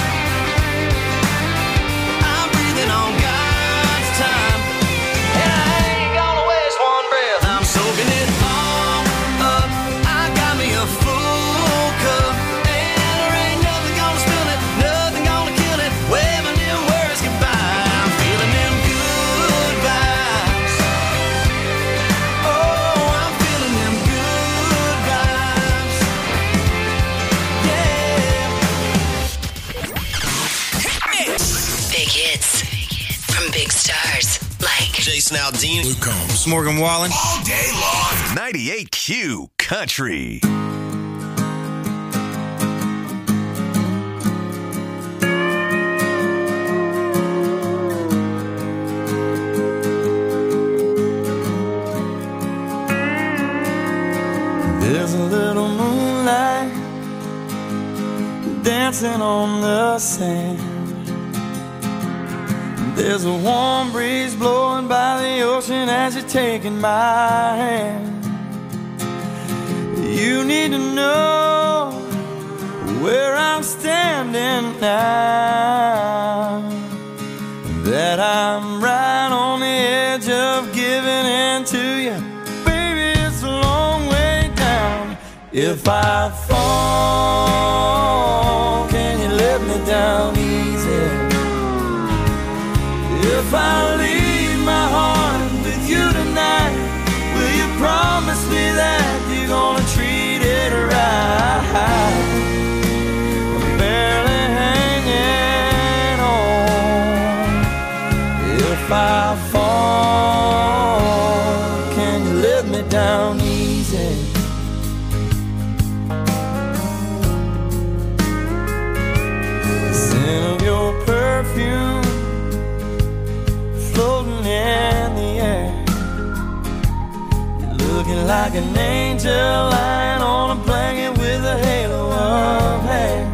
I'm breathing on God's time. And I ain't gonna waste one breath. I'm soaking it all up. I got me a full cup. And there ain't nothing gonna spill it, nothing gonna kill it. Waving them words goodbye. I'm feeling them good vibes. Oh, I'm feeling them good vibes. Big hits from big stars like Jason Aldean, Luke Combs, Morgan Wallen. All day long. ninety-eight Q Country. There's a little moonlight dancing on the sand. There's a warm breeze blowing by the ocean as you're taking my hand. You need to know where I'm standing now, that I'm right on the edge of giving in to you. Baby, it's a long way down. If I fall, can you let me down easy? If I leave my heart with you tonight, will you promise me that you're gonna treat it right? I'm barely hanging on. If I fall, can you let me down easy? The scent of your perfume floating in the air. You're looking like an angel lying on a blanket with a halo of hair.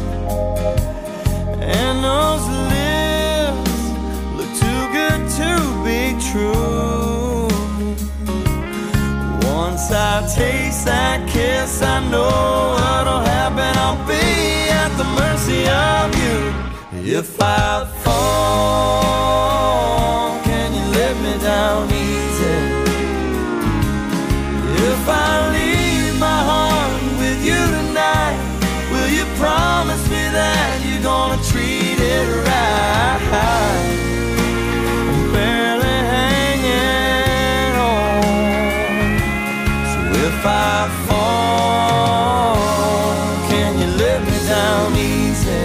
And those lips look too good to be true. Once I taste that kiss, I know what'll happen. I'll be at the mercy of you. If I fall, down easy. If I leave my heart with you tonight, will you promise me that you're gonna treat it right? I'm barely hanging on. So if I fall, can you let me down easy?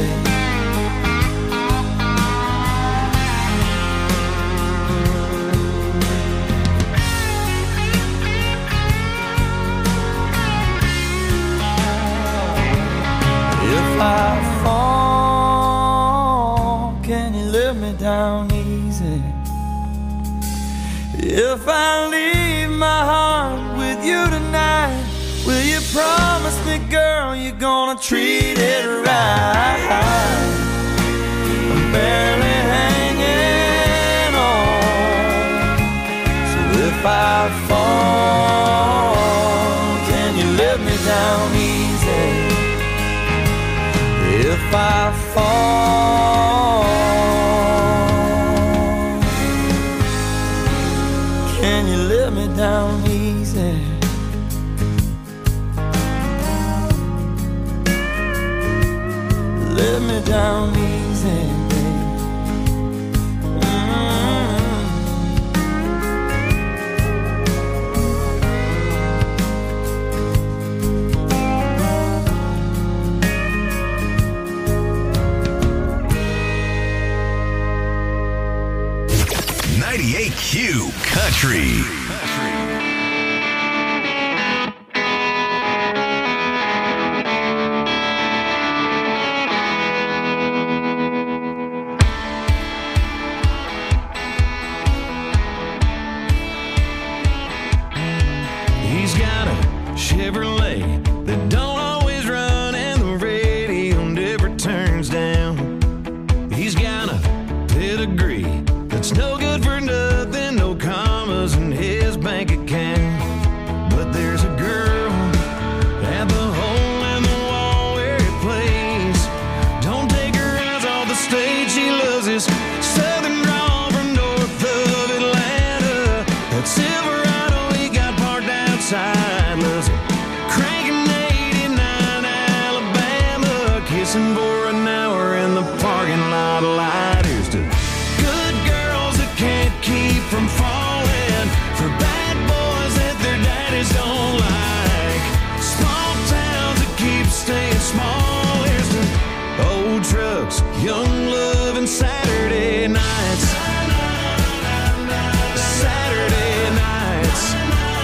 If I fall, can you let me down easy? If I leave my heart with you tonight, will you promise me, girl, you're gonna treat it right? I'm barely hanging on. So if I fall, can you let me down easy? If I fall, can you let me down easy? Let me down easy, baby. Mm-hmm. ninety-eight Q Country. got a Chevrolet that don't always run and the radio never turns down. He's got a pedigree that's no good for nothing, no commas in his bank account. But there's a girl at the hole in the wall where he plays. Don't take her eyes off the stage, she loves his southern drawl from north of Atlanta. That Silverado he got parked outside, loves it cranking eighty-nine Alabama, kissing for an hour in the parking lot light. Here's to good girls that can't keep from falling for bad boys that their daddies don't like. Small towns that keep staying small. Here's to old trucks, young love, and Saturday nights. Saturday nights.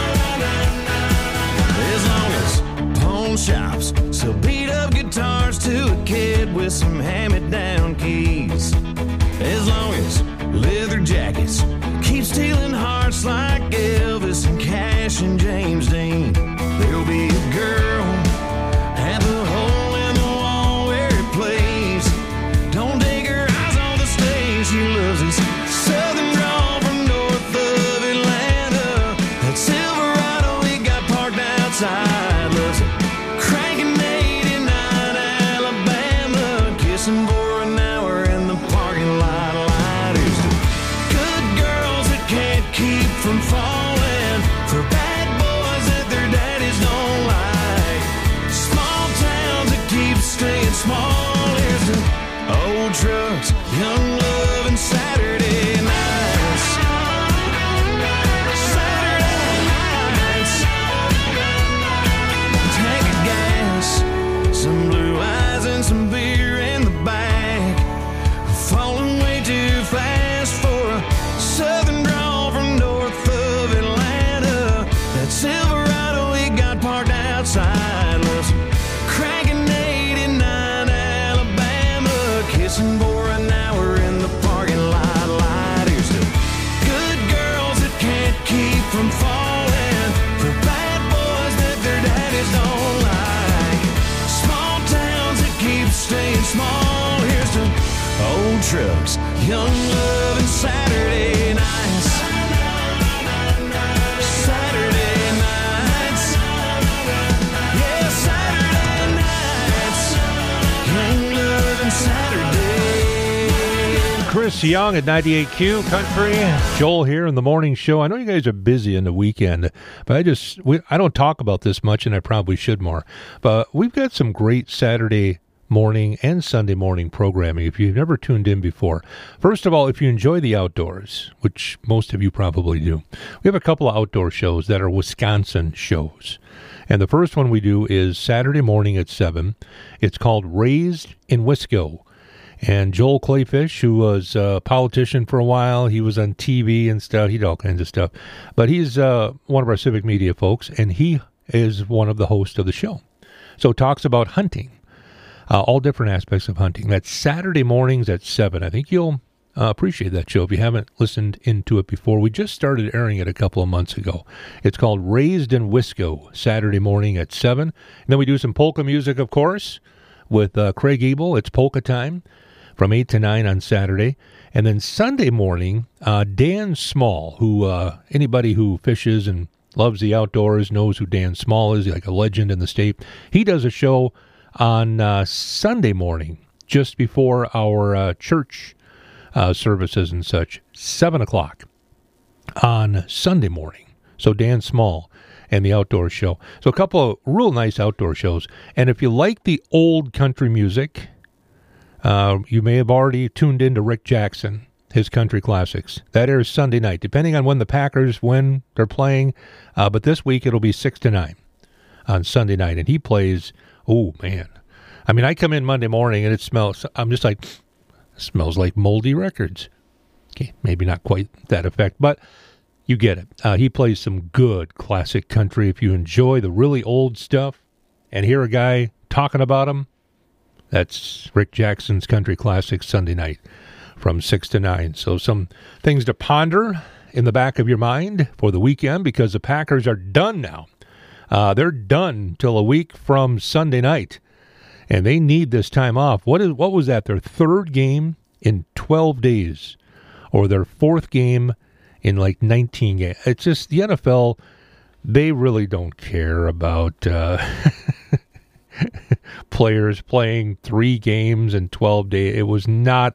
As long as pawn shops sell beat up guitars to a kid with some hand-me-down keys. As long as leather jackets keep stealing hearts like Elvis and Cash and James Dean, there'll be a girl at the hole in the wall where he plays. Don't take her eyes on the stage, she loves his southern drawl from north of Atlanta. That Silverado he got parked outside, loves it cranking eighty-nine Alabama, kissing for an hour in the parking lot light. Here's to good girls that can't keep from falling for bad boys that their daddies don't like. Small towns that keep staying small. Here's to old trucks, young love, and Saturday nights. Saturday nights. Tank of gas, some blue eyes, and some beer in the back. Falling way too fast for a southern drawl from north of Atlanta. That Silverado he got parked outside, loves cranking eighty-nine Alabama, kissing for an hour in the parking lot light. Here's to good girls that can't keep from falling for bad boys that their daddies don't like. Small towns that keep staying small. Here's to old trucks, young love, and Saturday nights. Saturday nights. Yeah, Saturday nights. Young love and Saturday. Chris Young at ninety-eight Q Country. Joel here in the morning show. I know you guys are busy in the weekend, but I just we, I don't talk about this much, and I probably should more. But we've got some great Saturday morning and Sunday morning programming if you've never tuned in before. First of all, if you enjoy the outdoors, which most of you probably do, we have a couple of outdoor shows that are Wisconsin shows. And the first one we do is Saturday morning at seven. It's called Raised in Wisco. And Joel Clayfish, who was a politician for a while, he was on T V and stuff. He did all kinds of stuff. But he's uh, one of our civic media folks, and he is one of the hosts of the show. So talks about hunting. Uh, all different aspects of hunting. That's Saturday mornings at seven. I think you'll uh, appreciate that show if you haven't listened into it before. We just started airing it a couple of months ago. It's called Raised in Wisco, Saturday morning at seven. And then we do some polka music, of course, with uh, Craig Ebel. It's polka time from eight to nine on Saturday. And then Sunday morning, uh, Dan Small, who uh, anybody who fishes and loves the outdoors knows who Dan Small is, like a legend in the state. He does a show on uh, Sunday morning, just before our uh, church uh, services and such, seven o'clock on Sunday morning. So Dan Small and the outdoor show. So a couple of real nice outdoor shows. And if you like the old country music, uh, you may have already tuned into Rick Jackson, his country classics. That airs Sunday night, depending on when the Packers, when they're playing. Uh, but this week it'll be six to nine on Sunday night. And he plays... Oh, man. I mean, I come in Monday morning and it smells, I'm just like, it smells like moldy records. Okay, maybe not quite that effect, but you get it. Uh, he plays some good classic country. If you enjoy the really old stuff and hear a guy talking about them, that's Rick Jackson's Country Classics Sunday night from six to nine. So some things to ponder in the back of your mind for the weekend because the Packers are done now. Uh, they're done till a week from Sunday night, and they need this time off. What is what was that? Their third game in twelve days, or their fourth game in like nineteen games. It's just the N F L. They really don't care about uh, players playing three games in twelve days. It was not.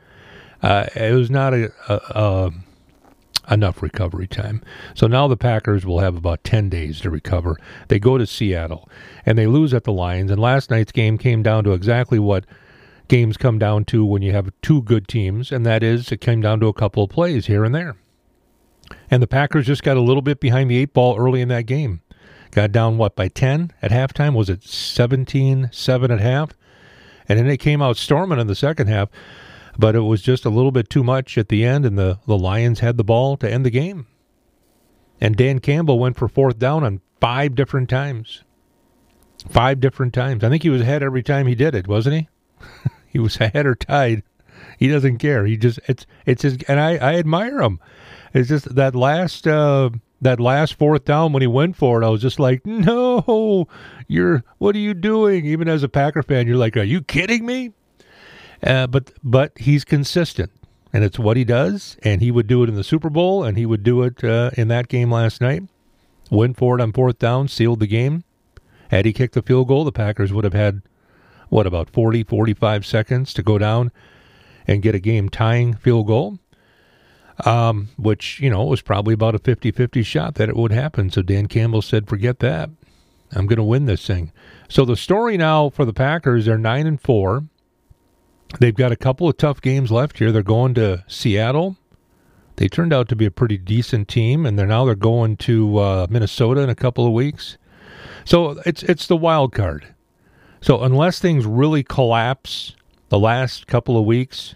Uh, it was not a, a, a enough recovery time. So now the Packers will have about ten days to recover. They go to Seattle and they lose at the Lions. And last night's game came down to exactly what games come down to when you have two good teams, and that is it came down to a couple of plays here and there. And the Packers just got a little bit behind the eight ball early in that game. Got down, what, by ten at halftime? Was it seventeen seven at half? And then they came out storming in the second half, but it was just a little bit too much at the end, and the, the Lions had the ball to end the game. And Dan Campbell went for fourth down on five different times. Five different times. I think he was ahead every time he did it, wasn't he? He was ahead or tied. He doesn't care. He just, it's, it's his, and I, I admire him. It's just that last uh, that last fourth down when he went for it, I was just like, no, you're, what are you doing? Even as a Packer fan, you're like, are you kidding me? Uh, but but he's consistent, and it's what he does, and he would do it in the Super Bowl, and he would do it uh, in that game last night. Went for it on fourth down, sealed the game. Had he kicked the field goal, the Packers would have had, what, about forty, forty-five seconds to go down and get a game-tying field goal. Um, which, you know, was probably about a fifty-fifty shot that it would happen. So Dan Campbell said, forget that. I'm going to win this thing. So the story now for the Packers, they're nine and four. They've got a couple of tough games left here. They're going to Seattle. They turned out to be a pretty decent team, and they're now they're going to uh, Minnesota in a couple of weeks. So it's it's the wild card. So unless things really collapse the last couple of weeks,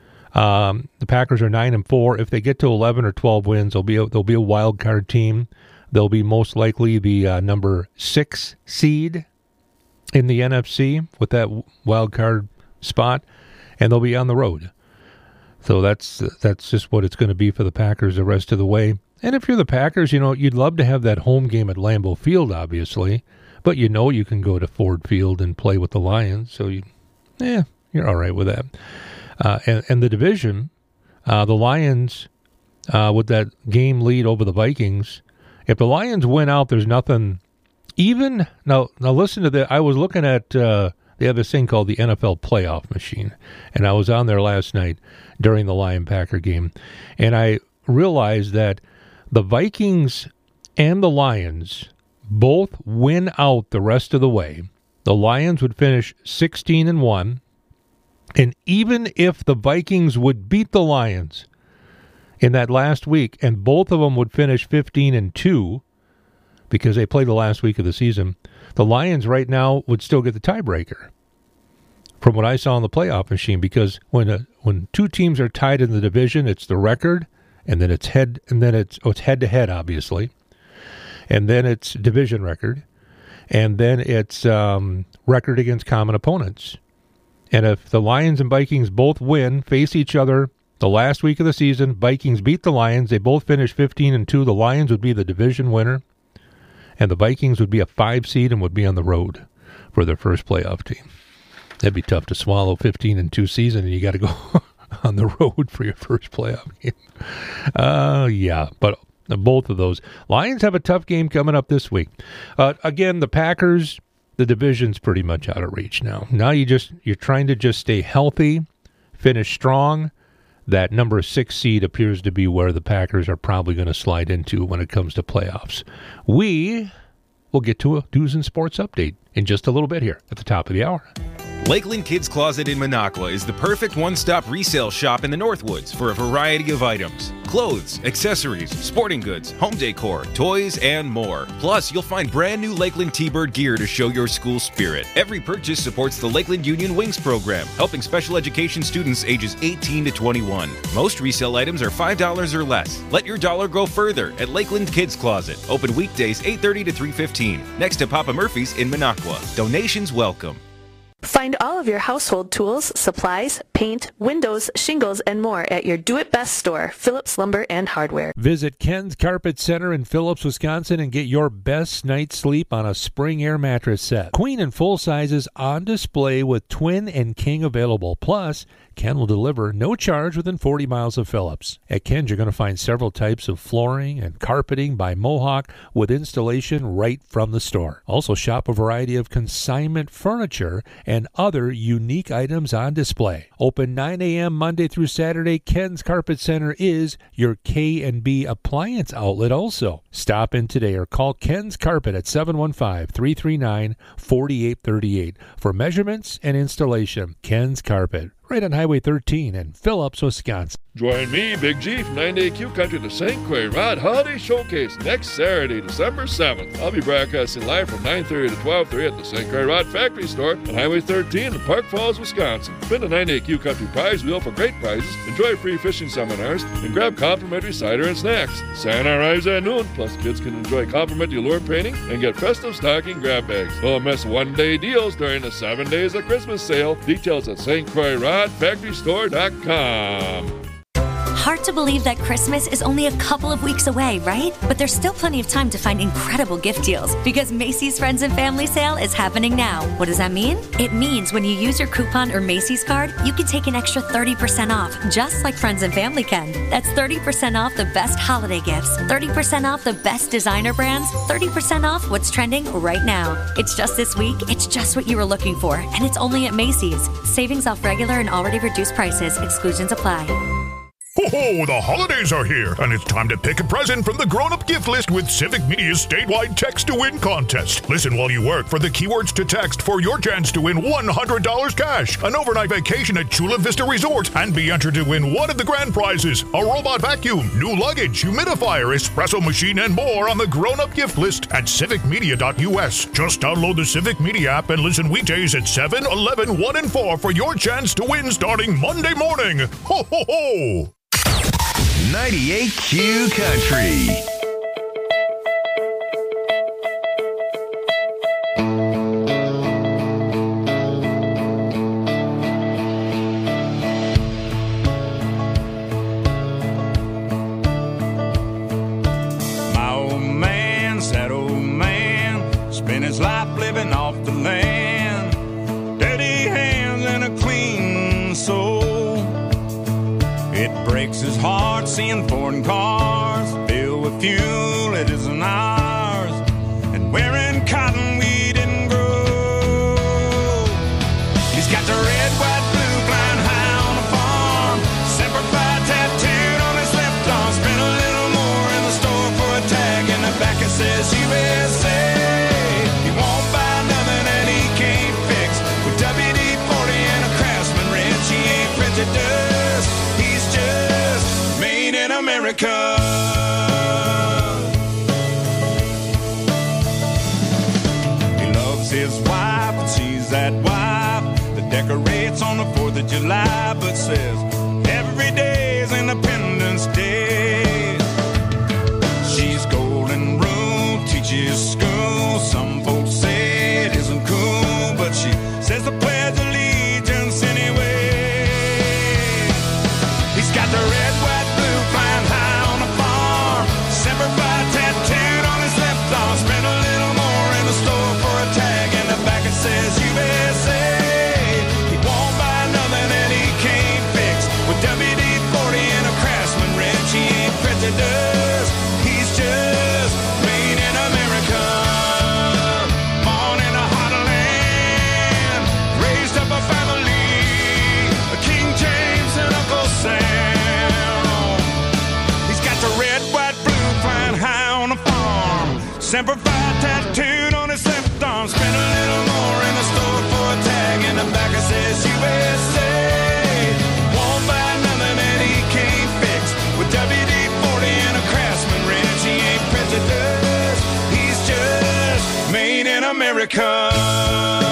Um, the Packers are nine and four. If they get to eleven or twelve wins, they'll be a, they'll be a wild card team. They'll be most likely the uh, number six seed in the N F C with that wild card spot, and they'll be on the road. So that's that's just what it's going to be for the Packers the rest of the way. And if you're the Packers, you know you'd love to have that home game at Lambeau Field, obviously, but you know you can go to Ford Field and play with the Lions. So you, yeah, you're all right with that. Uh, and, and the division, uh, the Lions, uh, with that game lead over the Vikings, if the Lions win out, there's nothing, even, now Now listen to that, I was looking at, uh, they have this thing called the N F L Playoff Machine, and I was on there last night during the Lion-Packer game, and I realized that the Vikings and the Lions both win out the rest of the way. The Lions would finish sixteen and one. And even if the Vikings would beat the Lions in that last week, and both of them would finish fifteen and two, because they played the last week of the season, the Lions right now would still get the tiebreaker, from what I saw in the playoff machine. Because when a, when two teams are tied in the division, it's the record, and then it's head, and then it's oh, it's head to head, obviously, and then it's division record, and then it's um, record against common opponents. And if the Lions and Vikings both win, face each other the last week of the season, Vikings beat the Lions, they both finish fifteen and two, the Lions would be the division winner, and the Vikings would be a five seed and would be on the road for their first playoff team. That'd be tough to swallow, fifteen and two season, and you got to go on the road for your first playoff game. Uh, yeah, but both of those. Lions have a tough game coming up this week. Uh, again, the Packers, the division's pretty much out of reach now. Now you just you're trying to just stay healthy, finish strong. That number six seed appears to be where the Packers are probably going to slide into when it comes to playoffs. We will get to a News and Sports update in just a little bit here at the top of the hour. Lakeland Kids Closet in Minocqua is the perfect one-stop resale shop in the Northwoods for a variety of items. Clothes, accessories, sporting goods, home decor, toys, and more. Plus, you'll find brand new Lakeland T-Bird gear to show your school spirit. Every purchase supports the Lakeland Union Wings program, helping special education students ages eighteen to twenty-one. Most resale items are five dollars or less. Let your dollar go further at Lakeland Kids Closet. Open weekdays eight thirty to three fifteen, next to Papa Murphy's in Minocqua. Donations welcome. Find all of your household tools, supplies, paint, windows, shingles, and more at your do-it-best store, Phillips Lumber and Hardware. Visit Ken's Carpet Center in Phillips, Wisconsin, and get your best night's sleep on a spring air mattress set. Queen and full sizes on display with twin and king available. Plus, Ken will deliver no charge within forty miles of Phillips. At Ken's, you're going to find several types of flooring and carpeting by Mohawk with installation right from the store. Also, shop a variety of consignment furniture and other unique items on display. Open nine a.m. Monday through Saturday, Ken's Carpet Center is your K and B appliance outlet also. Stop in today or call Ken's Carpet at seven one five, three three nine, four eight three eight for measurements and installation. Ken's Carpet, right on Highway thirteen in Phillips, Wisconsin. Join me, Big G, from nine to eight Q Country to Saint Croix Rod Holiday Showcase next Saturday, December seventh. I'll be broadcasting live from nine thirty to twelve thirty at the Saint Croix Rod Factory Store on Highway thirteen in Park Falls, Wisconsin. Spin the nine to eight Q Country prize wheel for great prizes, enjoy free fishing seminars, and grab complimentary cider and snacks. Santa arrives at noon, plus kids can enjoy complimentary lure painting and get festive stocking grab bags. Don't miss one-day deals during the seven days of Christmas sale. Details at Saint Croix Rod Factory Store dot com. Hard to believe that Christmas is only a couple of weeks away, right? But there's still plenty of time to find incredible gift deals because Macy's Friends and Family Sale is happening now. What does that mean? It means when you use your coupon or Macy's card, you can take an extra thirty percent off, just like Friends and Family can. That's thirty percent off the best holiday gifts, thirty percent off the best designer brands, thirty percent off what's trending right now. It's just this week, it's just what you were looking for, and it's only at Macy's. Savings off regular and already reduced prices. Exclusions apply. Ho ho, the holidays are here, and it's time to pick a present from the grown-up gift list with Civic Media's statewide Text to Win contest. Listen while you work for the keywords to text for your chance to win one hundred dollars cash, an overnight vacation at Chula Vista Resort, and be entered to win one of the grand prizes, a robot vacuum, new luggage, humidifier, espresso machine, and more on the grown-up gift list at civic media dot u s. Just download the Civic Media app and listen weekdays at seven, eleven, one, and four for your chance to win starting Monday morning. Ho ho ho! ninety-eight Q Country. My old man, sad old man, spent his life living off the land. Dirty hands and a clean soul. It breaks his heart seeing foreign cars filled with fuel it isn't ours, and wearing cotton we didn't grow. He's got the red, white, blue flying high on the farm, Semper Fi tattooed on his left arm. Spent a little more in the store for a tag in the back it says U S A. He won't buy nothing that he can't fix with W D forty and a Craftsman wrench. He ain't printed dust. Just made in America. He loves his wife, and she's that wife that decorates on the fourth of July, but says every day is Independence Day. She's golden rule, teaches school. Some folks say it isn't cool, but she says the Pledge of Allegiance anyway. He's got the red, white, blue flying high on the farm, Semper Fi tattooed on his left arm. Spent a little more in the store for a tag in the back it says U S A. He won't buy nothing that he can't fix with W D forty and a Craftsman wrench. He ain't printed dust. He's just made in America. Born in a heartland, raised up a family, a King James and Uncle Sam. Semper Fi tattooed on his left arm. Spent a little more in the store for a tag in the back it says U S A. Won't buy nothing that he can't fix with W D forty and a Craftsman wrench. He ain't printed dust. He's just made in America.